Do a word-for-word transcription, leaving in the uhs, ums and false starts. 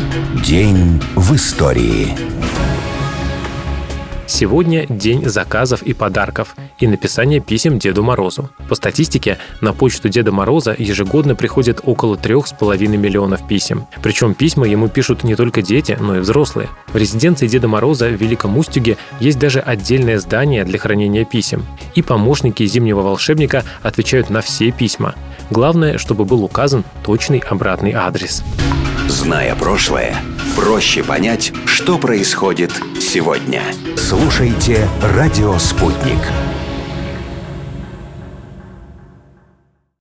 День в истории. Сегодня день заказов и подарков и написания писем Деду Морозу. По статистике, на почту Деда Мороза ежегодно приходит около трех с половиной миллионов писем. Причем письма ему пишут не только дети, но и взрослые. В резиденции Деда Мороза в Великом Устюге есть даже отдельное здание для хранения писем. И помощники зимнего волшебника отвечают на все письма. Главное, чтобы был указан точный обратный адрес. Зная прошлое, проще понять, что происходит сегодня. Слушайте «Радио Спутник».